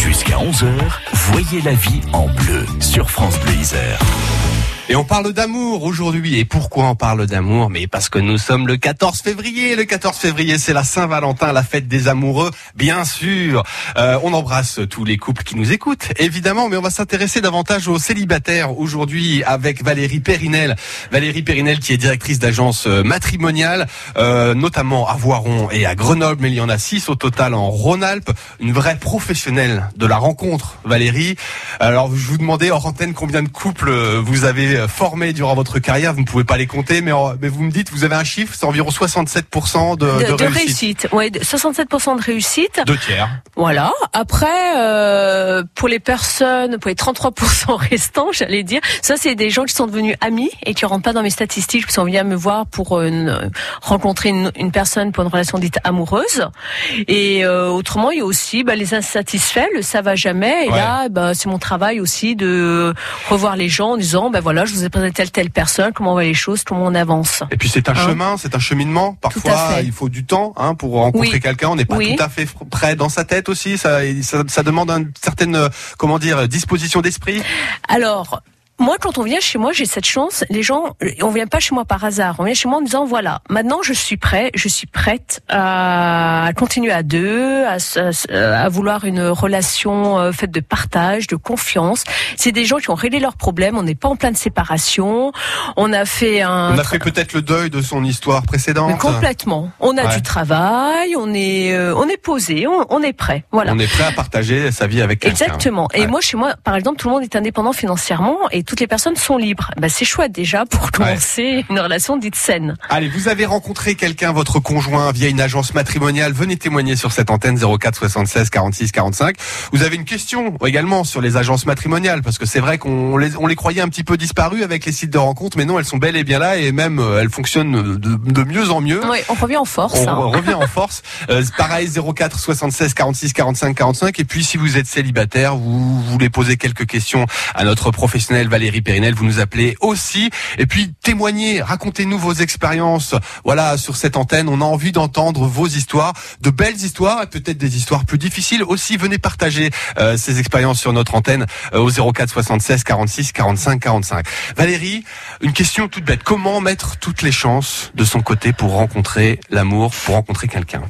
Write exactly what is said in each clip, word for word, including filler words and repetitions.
Jusqu'à onze heures, voyez la vie en bleu sur France Bleu Isère. Et on parle d'amour aujourd'hui. Et pourquoi on parle d'amour? Mais parce que nous sommes le quatorze février. Le quatorze février, c'est la Saint-Valentin, la fête des amoureux, bien sûr. Euh, on embrasse tous les couples qui nous écoutent, évidemment, mais on va s'intéresser davantage aux célibataires aujourd'hui avec Valérie Périnel. Valérie Périnel qui est directrice d'agence matrimoniale, euh, notamment à Voiron et à Grenoble, mais il y en a six au total en Rhône-Alpes. Une vraie professionnelle de la rencontre, Valérie. Alors, je vous demandais hors antenne combien de couples vous avez formés durant votre carrière. Vous ne pouvez pas les compter, mais, mais vous me dites, vous avez un chiffre, c'est environ soixante-sept pour cent de, de, de, de réussite. réussite. Oui, soixante-sept pour cent de réussite. Deux tiers. Voilà. Après, euh, pour les personnes, pour les trente-trois pour cent restants, j'allais dire, ça c'est des gens qui sont devenus amis et qui rentrent pas dans mes statistiques, qui sont venus me voir pour une, rencontrer une, une personne pour une relation dite amoureuse. Et euh, autrement, il y a aussi bah, les insatisfaits, le ça va jamais. Et ouais. là, bah, c'est mon travail aussi de revoir les gens en disant, ben bah, voilà, je vous ai présenté telle telle personne, comment on va les choses, comment on avance. Et puis c'est un hein chemin, c'est un cheminement. Parfois, il faut du temps hein, pour rencontrer oui. quelqu'un. On n'est pas oui. tout à fait prêt dans sa tête aussi. Ça, ça, ça demande une certaine, comment dire, disposition d'esprit. Alors. Moi, quand on vient chez moi, j'ai cette chance. Les gens, on vient pas chez moi par hasard. On vient chez moi en disant voilà, maintenant je suis prêt, je suis prête à continuer à deux, à, à, à vouloir une relation faite de partage, de confiance. C'est des gens qui ont réglé leurs problèmes. On n'est pas en pleine séparation. On a fait un. On a fait peut-être le deuil de son histoire précédente. Mais complètement. On a ouais. du travail. On est, euh, on est posé. On, on est prêt. Voilà. On est prêt à partager sa vie avec quelqu'un. Exactement. Et ouais. moi, chez moi, par exemple, tout le monde est indépendant financièrement et toutes les personnes sont libres. Ben, c'est chouette déjà pour commencer ouais. une relation dite saine. Allez, vous avez rencontré quelqu'un, votre conjoint, via une agence matrimoniale. Venez témoigner sur cette antenne zéro quatre soixante-seize quarante-six quarante-cinq. Vous avez une question également sur les agences matrimoniales, parce que c'est vrai qu'on les, on les croyait un petit peu disparues avec les sites de rencontres, mais non, elles sont bel et bien là et même elles fonctionnent de, de mieux en mieux. Oui, on revient en force. On hein. revient en force. Euh, pareil, zéro quatre soixante-seize quarante-six quarante-cinq quarante-cinq. Et puis, si vous êtes célibataire, vous voulez poser quelques questions à notre professionnelle Valérie Périnel, vous nous appelez aussi. Et puis, témoignez, racontez-nous vos expériences. Voilà, sur cette antenne, on a envie d'entendre vos histoires, de belles histoires et peut-être des histoires plus difficiles aussi. Venez partager euh, ces expériences sur notre antenne euh, au zéro quatre soixante-seize quarante-six quarante-cinq quarante-cinq. Valérie, une question toute bête. Comment mettre toutes les chances de son côté pour rencontrer l'amour, pour rencontrer quelqu'un?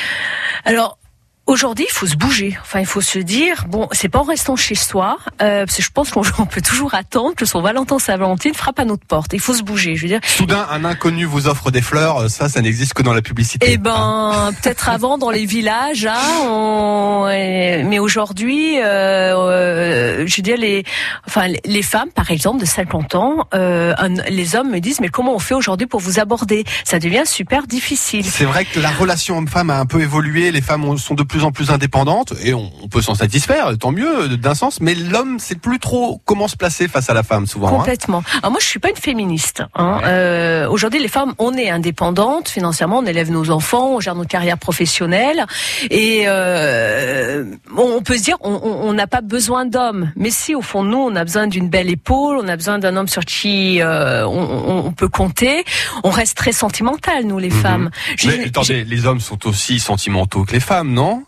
Alors, aujourd'hui, il faut se bouger. Enfin, il faut se dire, bon, c'est pas en restant chez soi, euh, parce que je pense qu'on peut toujours attendre que son Valentin Saint-Valentin frappe à notre porte. Il faut se bouger, je veux dire. Soudain, un inconnu vous offre des fleurs, ça, ça n'existe que dans la publicité. Eh ben, peut-être avant dans les villages, hein, on... mais aujourd'hui, euh, euh, je veux dire, les, enfin, les femmes, par exemple, de cinquante ans, euh, un, les hommes me disent, mais comment on fait aujourd'hui pour vous aborder? Ça devient super difficile. C'est vrai que la relation homme-femme a un peu évolué, les femmes sont de plus en plus indépendante et on, on peut s'en satisfaire, tant mieux d'un sens, mais l'homme sait plus trop comment se placer face à la femme souvent. Complètement. Hein. Alors moi je suis pas une féministe. Hein. Ouais. Euh, aujourd'hui les femmes on est indépendantes financièrement, on élève nos enfants, on gère nos carrières professionnelles et euh, on peut se dire on n'a pas besoin d'hommes, mais si au fond nous on a besoin d'une belle épaule, on a besoin d'un homme sur qui euh, on, on peut compter. On reste très sentimental nous les mmh. femmes. Mais attendez, les hommes sont aussi sentimentaux que les femmes, non?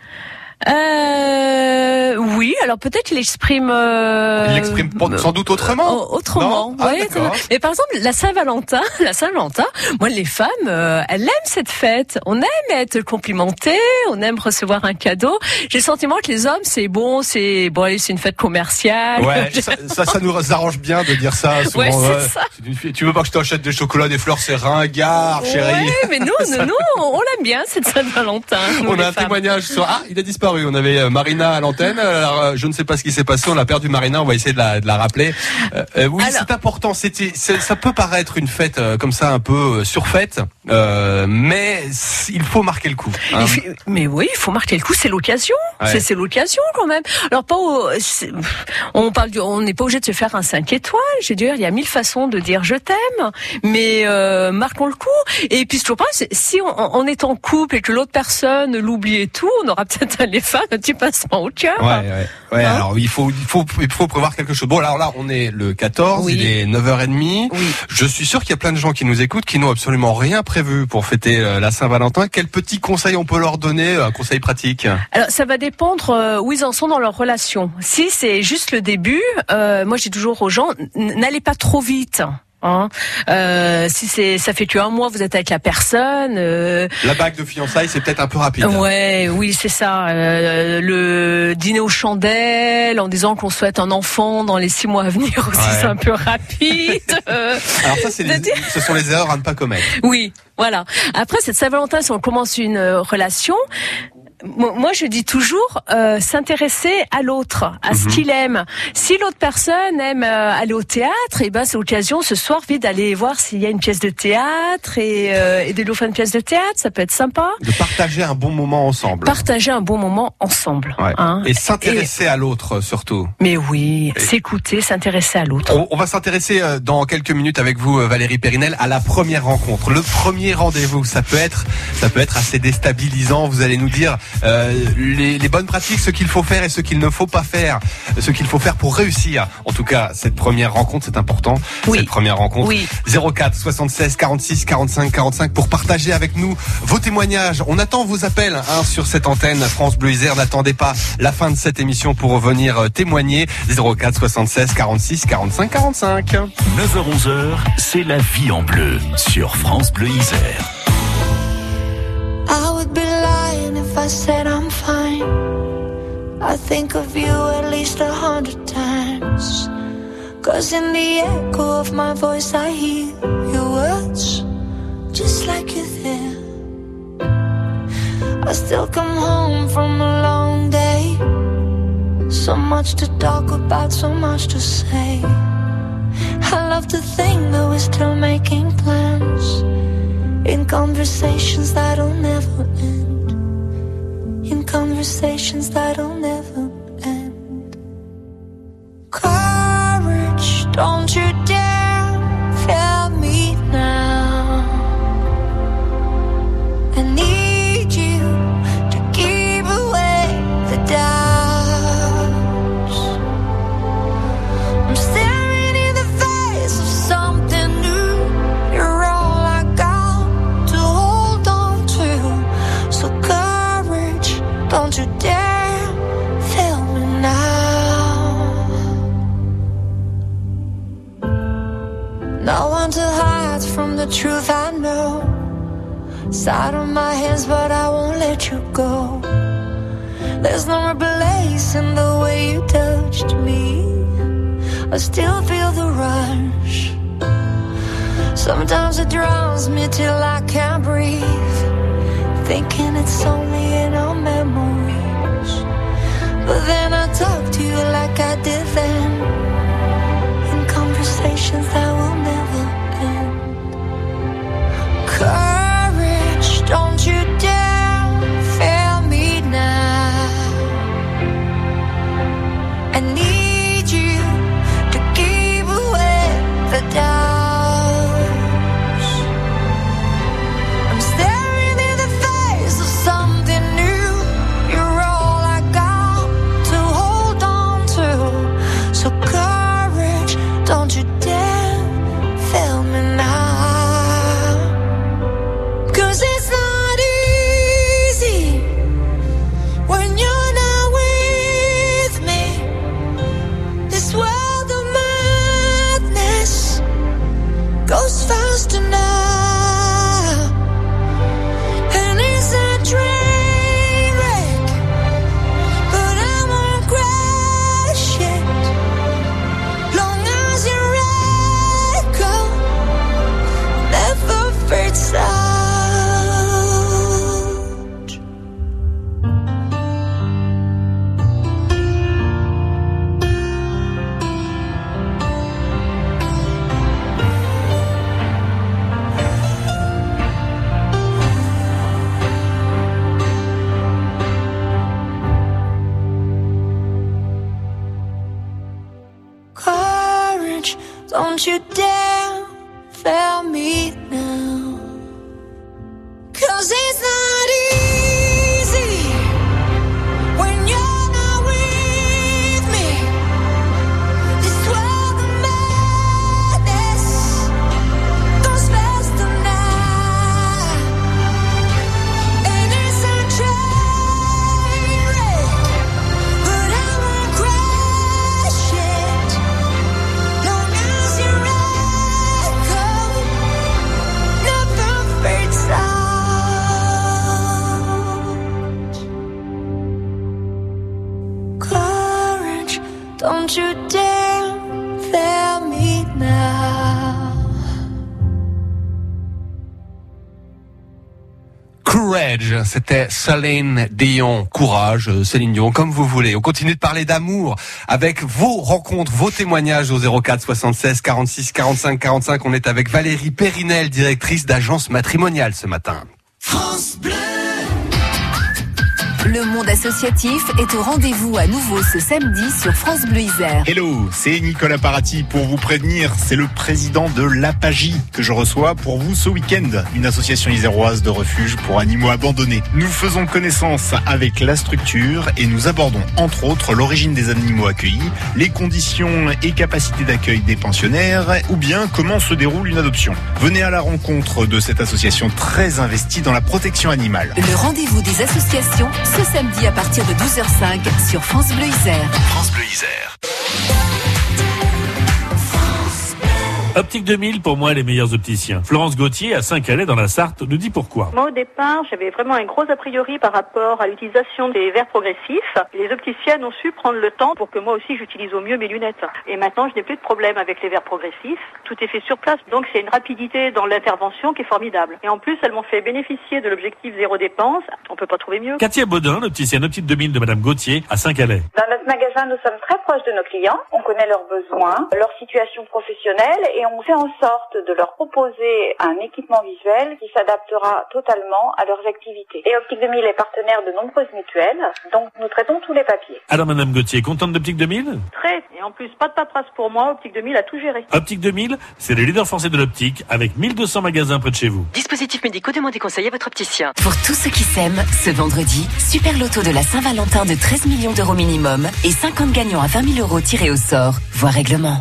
Euh, oui, alors peut-être qu'il exprime. Euh, il l'exprime sans doute autrement. Euh, autrement, ah, oui. Mais par exemple, la Saint-Valentin, la Saint-Valentin, moi, les femmes, euh, elles aiment cette fête. On aime être complimenté, on aime recevoir un cadeau. J'ai le sentiment que les hommes, c'est bon, c'est bon, allez, c'est une fête commerciale. Ouais, ça, ça, ça nous arrange bien de dire ça. Souvent, ouais, c'est ouais. ça. C'est tu veux pas que je t'achète des chocolats, des fleurs, c'est ringard, chérie. Oui, mais nous, nous, nous, on l'aime bien cette Saint-Valentin. On a un femmes. témoignage sur. Ah, il a disparu. On avait Marina à l'antenne. Alors, je ne sais pas ce qui s'est passé. On a perdu Marina. On va essayer de la, de la rappeler. Euh, oui, alors, c'est important. C'était, c'est, ça peut paraître une fête euh, comme ça, un peu surfaite, euh, mais il faut marquer le coup. Hein. Fait, mais oui, il faut marquer le coup. C'est l'occasion. Ouais. C'est, c'est l'occasion quand même. Alors pas. Au, on parle. Du, on n'est pas obligé de se faire un cinq étoiles. Je veux dire, il y a mille façons de dire je t'aime, mais euh, marquons le coup. Et puis je pense, si on, on est en couple et que l'autre personne l'oublie et tout, on aura peut-être les femmes un petit pincement au cœur. Ouais, ouais. Ouais, hein. alors il faut, il faut, il faut prévoir quelque chose. Bon, alors là, on est le quatorze, Oui. il est neuf heures trente. Oui. Je suis sûr qu'il y a plein de gens qui nous écoutent, qui n'ont absolument rien prévu pour fêter euh, la Saint-Valentin. Quel petit conseil on peut leur donner, un conseil pratique? Alors, ça va dépendre euh, où ils en sont dans leur relation. Si c'est juste le début, euh, moi j'ai toujours aux gens, n- n'allez pas trop vite. Hein. Euh, si c'est, ça fait que un mois vous êtes avec la personne. Euh, La bague de fiançailles, c'est peut-être un peu rapide. Ouais, oui, c'est ça. Euh, le dîner aux chandelles, en disant qu'on souhaite un enfant dans les six mois à venir aussi, Ouais. c'est un peu rapide. Euh, Alors ça, c'est les, ce sont les erreurs à ne pas commettre. oui, voilà. Après, cette Saint-Valentin, si on commence une euh, relation, moi je dis toujours euh, s'intéresser à l'autre, à ce Mhm. qu'il aime. Si l'autre personne aime euh, aller au théâtre, et ben c'est l'occasion ce soir vite d'aller voir s'il y a une pièce de théâtre et, euh, et de lui offrir une pièce de théâtre, ça peut être sympa. De partager un bon moment ensemble. Partager un bon moment ensemble. Ouais. Hein. Et s'intéresser à l'autre surtout. Mais oui, Et- s'écouter, s'intéresser à l'autre. On, on va s'intéresser euh, dans quelques minutes avec vous, euh, Valérie Périnel, à la première rencontre, le premier rendez-vous. Ça peut être, ça peut être assez déstabilisant. Vous allez nous dire euh, les, les bonnes pratiques, ce qu'il faut faire et ce qu'il ne faut pas faire, ce qu'il faut faire pour réussir. En tout cas, cette première rencontre, c'est important. Oui. Cette première rencontre. Oui. zéro quatre soixante-seize quarante-six quarante-cinq quarante-cinq pour partager avec nous vos témoignages. On attend vos appels hein, sur cette antenne France Bleu Isère. N'attendez pas la fin de cette émission pour venir euh, témoigner. zéro quatre soixante-seize quarante-six quarante-cinq quarante-cinq. neuf heures onze, c'est la vie en bleu sur France Bleu Isère. I would be lying if I said I'm fine. I think of you at least a hundred times. Cause in the echo of my voice I hear your words, just like you're there. I still come home from a long day. So much to talk about, so much to say. I love to think that we're still making plans, in conversations that'll never end, in conversations that'll never end. Courage, don't you dare fail me now. I need you to keep away the doubts. I'm staring in the face of something new. You're all I got to hold on to. So courage, don't you dare fail me now. No one to hide from the truth I know. Side on my hands, but I won't let you go. There's no replacing the way you touched me. I still feel the rush. Sometimes it drowns me till I can't breathe, thinking it's only in our memories. But then I talk to you like I did then, in conversations that will never end. Courage, don't you dare fail me now. I need you to keep away the doubts. I'm staring in the face of something new. You're all I got to hold on to. So courage, don't you dare fail me now. 'Cause it's not easy when you're not with me. This world of madness goes faster now, and it's a train wreck, but I won't crash it, long as your echo never fades out. Courage, don't you dare fail me now. 'Cause it's not easy when you're not with Don't you dare fail me now. Courage, c'était Céline Dion. Courage, Céline Dion, comme vous voulez. On continue de parler d'amour avec vos rencontres, vos témoignages au zéro quatre soixante-seize quarante-six quarante-cinq quarante-cinq. On est avec Valérie Périnel, directrice d'agence matrimoniale ce matin. France Bleu. Le monde associatif est au rendez-vous à nouveau ce samedi sur France Bleu Isère. Hello, c'est Nicolas Parati pour vous prévenir. C'est le président de l'A P A G I que je reçois pour vous ce week-end. Une association iséroise de refuge pour animaux abandonnés. Nous faisons connaissance avec la structure et nous abordons entre autres l'origine des animaux accueillis, les conditions et capacités d'accueil des pensionnaires ou bien comment se déroule une adoption. Venez à la rencontre de cette association très investie dans la protection animale. Le rendez-vous des associations ce samedi à partir de douze heures cinq sur France Bleu Isère. France Bleu Isère. Optique deux mille, pour moi, les meilleurs opticiens. Florence Gauthier, à Saint-Calais, dans la Sarthe, nous dit pourquoi. Moi, au départ, j'avais vraiment un gros a priori par rapport à l'utilisation des verres progressifs. Les opticiennes ont su prendre le temps pour que moi aussi j'utilise au mieux mes lunettes. Et maintenant, je n'ai plus de problème avec les verres progressifs. Tout est fait sur place. Donc, c'est une rapidité dans l'intervention qui est formidable. Et en plus, elles m'ont fait bénéficier de l'objectif zéro dépense. On peut pas trouver mieux. Katia Baudin, l'opticienne Optique deux mille de Madame Gauthier, à Saint-Calais. Dans notre magasin, nous sommes très proches de nos clients. On connaît leurs besoins, leur situation professionnelle et on fait en sorte de leur proposer un équipement visuel qui s'adaptera totalement à leurs activités. Et Optique deux mille est partenaire de nombreuses mutuelles, donc nous traitons tous les papiers. Alors Madame Gauthier, contente d'Optique deux mille? Très. Et en plus, pas de paperasse pour moi. Optique deux mille a tout géré. Optique deux mille, c'est le leader français de l'optique avec mille deux cents magasins près de chez vous. Dispositifs médicaux, demandez conseil à votre opticien. Pour tous ceux qui s'aiment, ce vendredi, Super Loto de la Saint-Valentin de treize millions d'euros minimum et cinquante gagnants à vingt mille euros tirés au sort. Vois règlement.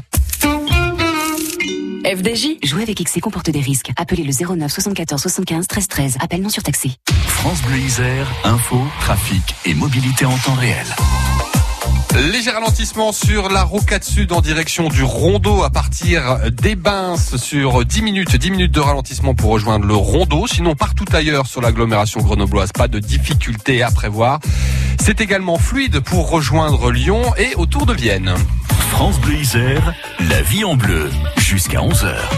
F D J. Jouer avec X C comporte des risques. Appelez le zéro neuf soixante-quatorze soixante-quinze treize treize. Appel non surtaxé. France Bleu Isère, info, trafic et mobilité en temps réel. Léger ralentissement sur la rocade sud en direction du Rondeau à partir d'Ébince sur dix minutes. dix minutes de ralentissement pour rejoindre le Rondeau. Sinon, partout ailleurs sur l'agglomération grenobloise, pas de difficultés à prévoir. C'est également fluide pour rejoindre Lyon et autour de Vienne. France Bleu Isère, la vie en bleu, jusqu'à onze heures.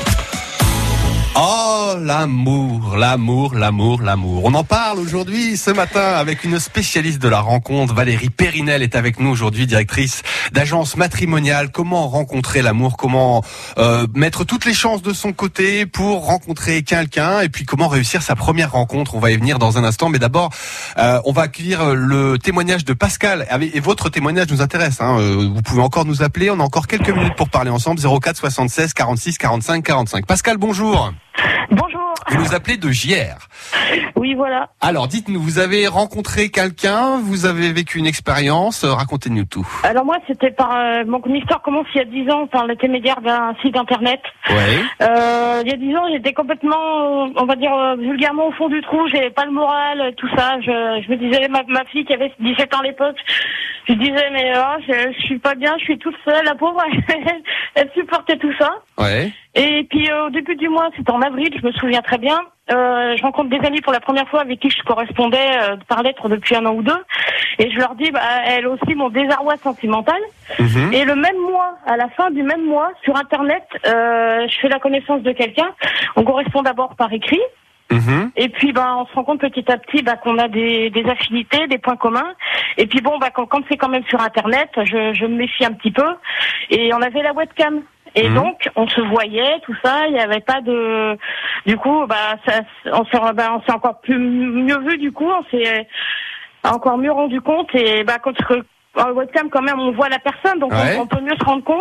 Oh, l'amour, l'amour, l'amour, l'amour. On en parle aujourd'hui, ce matin, avec une spécialiste de la rencontre. Valérie Périnel est avec nous aujourd'hui, directrice d'agence matrimoniale. Comment rencontrer l'amour? Comment euh, mettre toutes les chances de son côté pour rencontrer quelqu'un? Et puis comment réussir sa première rencontre? On va y venir dans un instant. Mais d'abord, euh, on va accueillir le témoignage de Pascal. Et votre témoignage nous intéresse. Hein. Vous pouvez encore nous appeler. On a encore quelques minutes pour parler ensemble. zéro quatre soixante-seize quarante-six quarante-cinq quarante-cinq. Pascal, bonjour. Bonjour. Vous nous appelez de Gières. Oui, voilà. Alors, dites-nous, vous avez rencontré quelqu'un, vous avez vécu une expérience, racontez-nous tout. Alors moi, c'était par euh, mon histoire commence il y a dix ans par l'intermédiaire d'un site internet. Ouais. Euh, il y a dix ans, j'étais complètement, on va dire euh, vulgairement au fond du trou. J'avais pas le moral, tout ça. Je, je me disais, ma, ma fille qui avait dix-sept ans à l'époque, je disais mais oh, je, je suis pas bien, je suis toute seule, la pauvre. elle, elle supportait tout ça. Ouais. Et puis euh, au début du mois, c'était en avril, je me souviens très bien. Euh, je rencontre des amis pour la première fois avec qui je correspondais euh, par lettre depuis un an ou deux, et je leur dis, bah, elles aussi mon désarroi sentimental. Mmh. Et le même mois, à la fin du même mois, sur Internet, euh, je fais la connaissance de quelqu'un. On correspond d'abord par écrit. Mmh. Et puis bah on se rend compte petit à petit bah qu'on a des, des affinités, des points communs. Et puis bon bah quand, quand c'est quand même sur Internet, je, je me méfie un petit peu. Et on avait la webcam. Et mmh. donc on se voyait, tout ça. Il n'y avait pas de. Du coup bah ça, on s'est bah, on s'est encore plus mieux vu. Du coup on s'est encore mieux rendu compte. Et bah quand en webcam quand même on voit la personne, donc ouais. on, on peut mieux se rendre compte.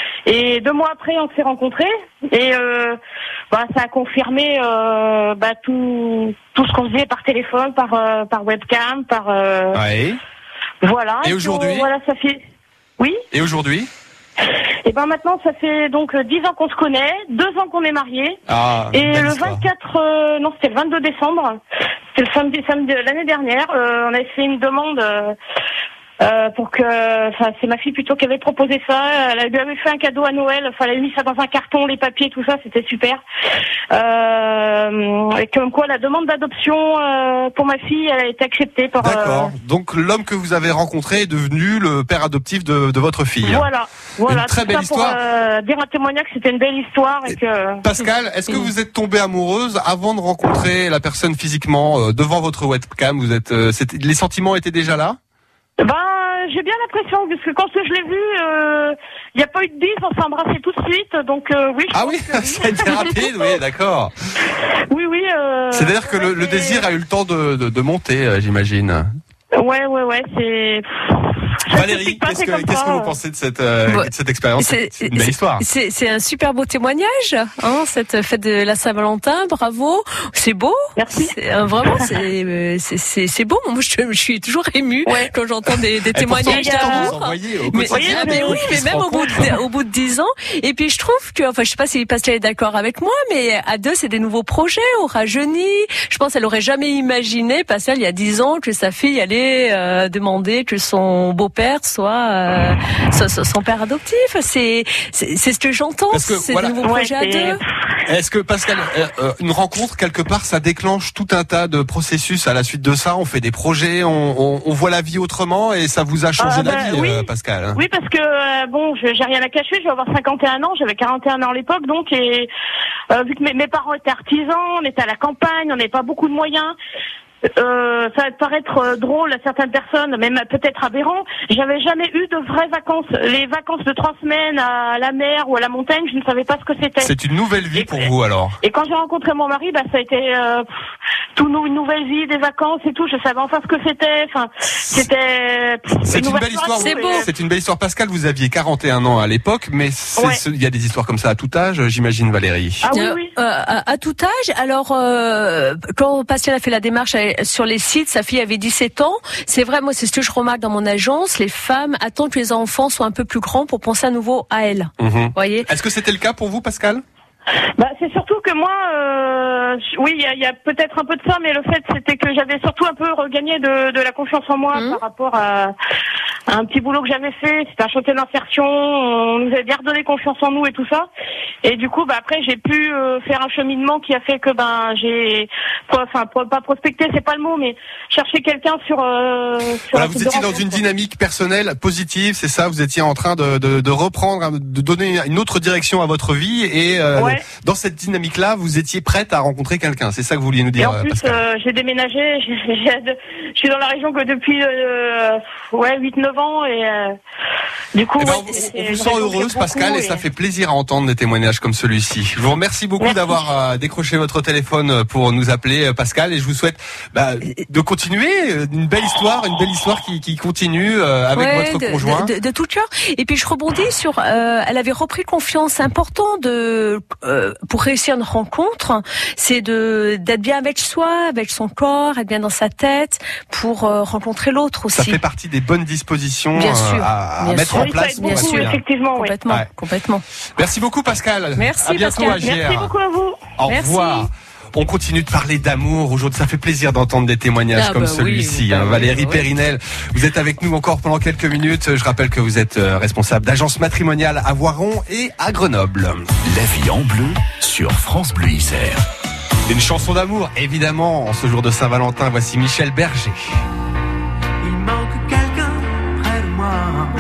Et deux mois après on s'est rencontrés et euh, bah ça a confirmé euh, bah tout tout ce qu'on faisait par téléphone, par euh, par webcam, par euh, ouais. voilà. Et aujourd'hui, voilà ça fait oui. Et aujourd'hui? Et ben maintenant ça fait donc dix ans qu'on se connaît, deux ans qu'on est mariés. Ah, et le histoire. vingt-quatre euh, non c'était le vingt-deux décembre, c'était le samedi samedi de l'année dernière, euh, on avait fait une demande. Euh, Euh, pour que, enfin, c'est ma fille plutôt qui avait proposé ça. Elle lui avait fait un cadeau à Noël. Enfin, elle avait mis ça dans un carton, les papiers, tout ça, c'était super. Euh, et comme quoi, la demande d'adoption euh, pour ma fille, elle a été acceptée par. D'accord. Euh... Donc l'homme que vous avez rencontré est devenu le père adoptif de, de votre fille. Voilà, voilà. Une très tout belle ça histoire. Pour euh, dire un témoignage que c'était une belle histoire et que. Pascal, est-ce que vous êtes tombée amoureuse avant de rencontrer la personne physiquement euh, devant votre webcam? Vous êtes, euh, c'était, les sentiments étaient déjà là? Ben, j'ai bien l'impression, parce que quand je l'ai vu, il euh, n'y a pas eu de bise, on s'est embrassé tout de suite, donc euh, oui. Je ah oui, que... ça a été rapide, oui, d'accord. Oui, oui. Euh, C'est-à-dire que ouais, le, le désir a eu le temps de, de, de monter, euh, j'imagine. Ouais, ouais, ouais, c'est... Valérie, qu'est-ce que, qu'est-ce que vous pensez de cette, euh, bon, de cette expérience? C'est, c'est une belle histoire. C'est, c'est un super beau témoignage, hein, cette fête de la Saint-Valentin. Bravo, c'est beau. Merci. C'est, euh, vraiment, c'est, c'est, c'est, c'est beau. Moi, je, je suis toujours émue ouais. quand j'entends des, des témoignages d'amour. Mais, mais oui, mais même au bout, de, au bout de dix ans. Et puis, je trouve que, enfin, je sais pas si Pascal est d'accord avec moi, mais à deux, c'est des nouveaux projets. On rajeunit. Je pense qu'elle aurait jamais imaginé, Pascal, il y a dix ans, que sa fille allait euh, demander que son beau-père soit, euh, soit, soit son père adoptif. C'est, c'est, c'est ce que j'entends. Parce que, c'est voilà. des nouveaux projets ouais, à deux. Est-ce que Pascal, euh, une rencontre quelque part, ça déclenche tout un tas de processus à la suite de ça? On fait des projets, on, on, on voit la vie autrement, et ça vous a changé ah, la bah, vie, oui. euh, Pascal? Oui, parce que euh, bon, je, j'ai rien à cacher. Je vais avoir cinquante et un ans. J'avais quarante et un ans à l'époque, donc et euh, vu que mes, mes parents étaient artisans, on était à la campagne, on n'avait pas beaucoup de moyens. Euh, ça va paraître euh, drôle à certaines personnes, même peut-être aberrant. J'avais jamais eu de vraies vacances. Les vacances de trois semaines à la mer ou à la montagne, je ne savais pas ce que c'était. C'est une nouvelle vie et, pour vous alors. Et quand j'ai rencontré mon mari, bah ça a été euh, tout nou, une nouvelle vie, des vacances et tout. Je savais enfin ce que c'était. Enfin, c'était. Pff, c'est une, une belle histoire. C'est beau. C'est une belle histoire, Pascal. Vous aviez quarante et un ans à l'époque, mais il ouais. y a des histoires comme ça à tout âge, j'imagine, Valérie. Ah oui, oui. Euh, à, à tout âge. Alors, euh, quand Pascal a fait la démarche sur les sites, sa fille avait dix-sept ans. C'est vrai, moi, c'est ce que je remarque dans mon agence. Les femmes attendent que les enfants soient un peu plus grands pour penser à nouveau à elles. Mmh. Voyez. Est-ce que c'était le cas pour vous, Pascal? Bah, c'est surtout que moi, euh, oui, il y a, y a peut-être un peu de ça, mais le fait, c'était que j'avais surtout un peu regagné de, de la confiance en moi mmh. par rapport à, à un petit boulot que j'avais fait. C'était un chantier d'insertion. On nous avait bien redonné confiance en nous et tout ça. Et du coup, bah après, j'ai pu euh, faire un cheminement qui a fait que ben j'ai, enfin, pas prospecter, c'est pas le mot, mais chercher quelqu'un sur. Euh, sur voilà, vous étiez dans une dynamique personnelle positive, c'est ça. Vous étiez en train de, de, de reprendre, de donner une autre direction à votre vie, et euh, ouais. dans cette dynamique-là, vous étiez prête à rencontrer quelqu'un. C'est ça que vous vouliez nous dire. Et en plus, Pascal. Euh, j'ai déménagé. J'ai, j'ai, je suis dans la région que depuis euh, ouais huit neuf ans, et euh, du coup, eh ben, ouais, on, c'est, on vous c'est, sent heureuse, Pascal, et... et ça fait plaisir à entendre des témoignages comme celui-ci. Je vous remercie beaucoup Merci. d'avoir euh, décroché votre téléphone pour nous appeler, Pascal, et je vous souhaite bah, de continuer une belle histoire, une belle histoire qui, qui continue euh, avec ouais, votre de, conjoint. De, de, de tout cœur. Et puis je rebondis sur, euh, elle avait repris confiance. C'est important de, euh, pour réussir une rencontre, c'est de d'être bien avec soi, avec son corps, être bien dans sa tête, pour euh, rencontrer l'autre aussi. Ça fait partie des bonnes dispositions bien sûr, euh, à, bien à mettre sûr. en place. Oui, beaucoup, effectivement, complètement, ouais. complètement. Merci beaucoup, Pascal. Merci, à bientôt, Pascal. à G R. Merci beaucoup à vous. Au Merci. revoir. On continue de parler d'amour aujourd'hui. Ça fait plaisir d'entendre des témoignages ah comme bah celui-ci. Oui, hein. bah Valérie oui, Périnel, vous êtes avec nous encore pendant quelques minutes. Je rappelle que vous êtes responsable d'agence matrimoniale à Voiron et à Grenoble. La vie en bleu sur France Bleu Isère. Une chanson d'amour, évidemment, en ce jour de Saint-Valentin. Voici Michel Berger. Il manque quelqu'un près de moi.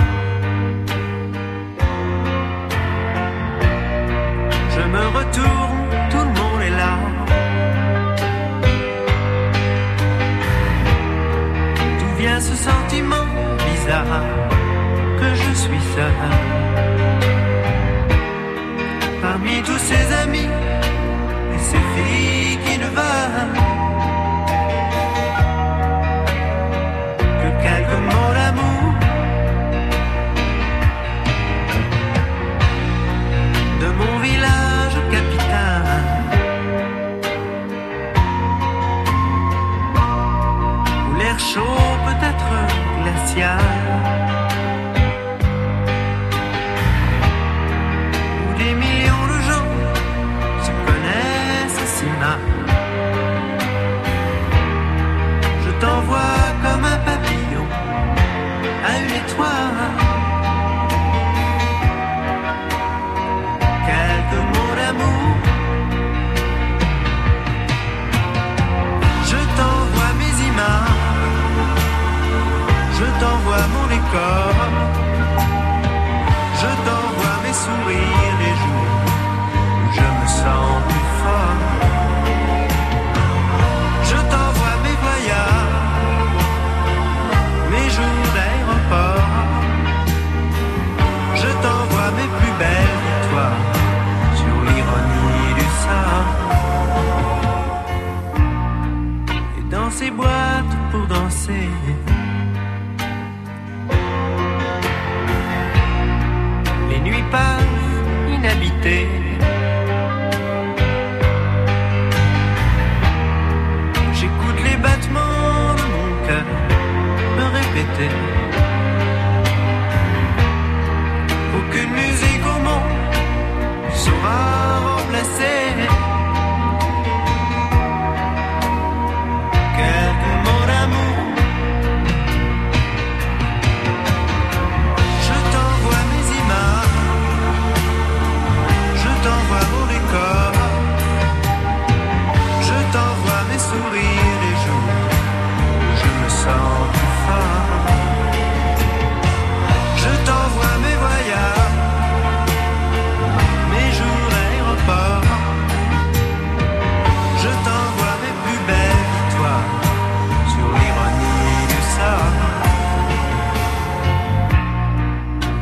Je me retourne, tout le monde est là. D'où vient ce sentiment bizarre que je suis seul parmi tous ces amis et ces filles qui ne veulent que quelques mots d'amour, de mon village capital, où l'air chaud peut être glacial, où des millions de gens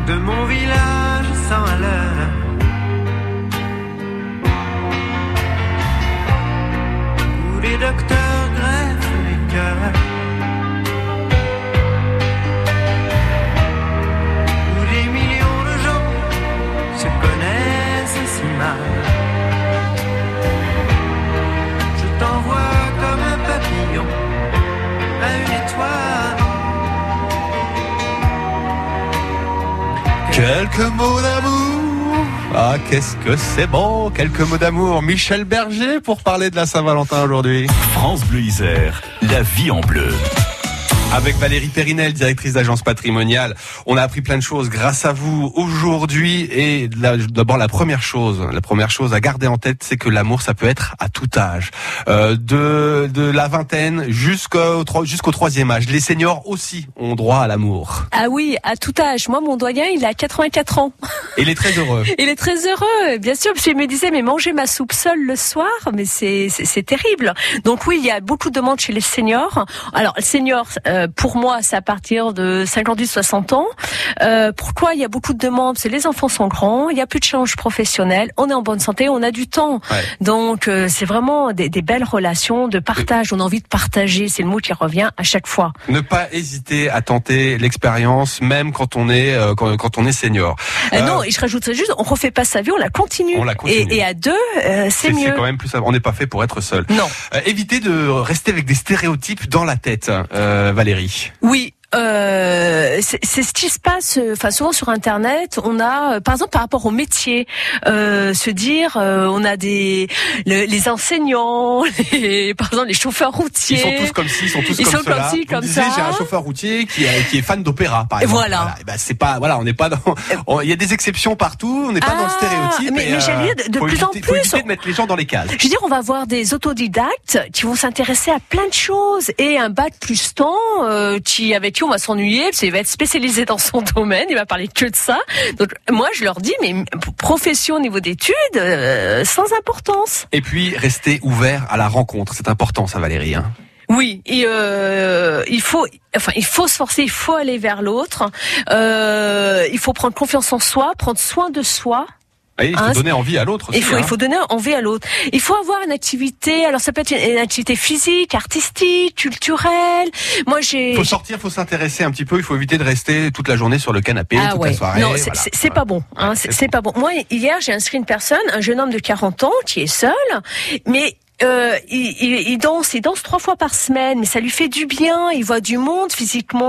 de mon village sans à l'heure. Où les docteurs greffent les cœurs. Où des millions de gens se connaissent si mal. Je t'envoie comme un papillon à une étoile. Quelques mots d'amour. Ah, qu'est-ce que c'est bon. Quelques mots d'amour. Michel Berger pour parler de la Saint-Valentin aujourd'hui. France Bleu Isère, la vie en bleu. Avec Valérie Périnel, directrice d'agence patrimoniale. On a appris plein de choses grâce à vous aujourd'hui. Et la, d'abord, la première chose, la première chose à garder en tête, c'est que l'amour, ça peut être à tout âge. Euh, de, de la vingtaine jusqu'au, jusqu'au troisième âge. Les seniors aussi ont droit à l'amour. Ah oui, à tout âge. Moi, mon doyen, il a quatre-vingt-quatre ans. Et il est très heureux. Il est très heureux, bien sûr, parce qu'il me disait, mais manger ma soupe seule le soir, mais c'est, c'est, c'est terrible. Donc oui, il y a beaucoup de demandes chez les seniors. Alors, les seniors, euh, pour moi, c'est à partir de cinquante-huit soixante ans. Euh, pourquoi il y a beaucoup de demandes? C'est les enfants sont grands, il y a plus de charges professionnelles, on est en bonne santé, on a du temps. Ouais. Donc, euh, c'est vraiment des, des belles relations de partage. On a envie de partager, c'est le mot qui revient à chaque fois. Ne pas hésiter à tenter l'expérience, même quand on est euh, quand, quand on est senior. Euh, euh, non, et je rajouterais juste, on refait pas sa vie, on la continue. On la continue. Et, et à deux, euh, c'est, c'est mieux. C'est quand même plus. On n'est pas fait pour être seul. Non. Euh, évitez de rester avec des stéréotypes dans la tête, euh, Valérie. Oui. Euh, c'est, c'est ce qui se passe. Enfin, souvent sur Internet, on a, euh, par exemple, par rapport au métier, euh, se dire, euh, on a des le, les enseignants, les, par exemple, les chauffeurs routiers. Ils sont tous comme ci, ils sont tous ils comme sont cela. Comme ci, comme disiez, ça. J'ai un chauffeur routier qui est, qui est fan d'opéra, par exemple. Voilà. voilà. Et ben c'est pas, voilà, on n'est pas dans. Il y a des exceptions partout. On n'est pas ah, dans le stéréotype. Mais, et, mais j'allais dire, de, de plus éviter, en plus, faut éviter de mettre les gens dans les cases. Je veux dire, on va voir des autodidactes qui vont s'intéresser à plein de choses et un bac plus temps, euh, qui avec qui on va s'ennuyer. Il va être spécialisé dans son domaine, il va parler que de ça. Donc moi je leur dis, mais profession au niveau d'études, euh, sans importance. Et puis rester ouvert à la rencontre, c'est important ça Valérie. Hein. Oui, et euh, il faut, enfin, il faut se forcer, il faut aller vers l'autre. Euh, il faut prendre confiance en soi, prendre soin de soi. Et il faut hein, donner envie à l'autre aussi. Il faut, hein. il faut donner envie à l'autre. Il faut avoir une activité. Alors ça peut être une, une activité physique, artistique, culturelle. Moi j'ai. Il faut sortir, il faut s'intéresser un petit peu. Il faut éviter de rester toute la journée sur le canapé, ah toute ouais. la soirée. Non, voilà. c'est, c'est, c'est pas bon. Hein, ouais, c'est, c'est, c'est pas bon. Moi hier j'ai inscrit une personne, un jeune homme de quarante ans qui est seul, mais euh, il, il, il danse, il danse trois fois par semaine, mais ça lui fait du bien. Il voit du monde physiquement.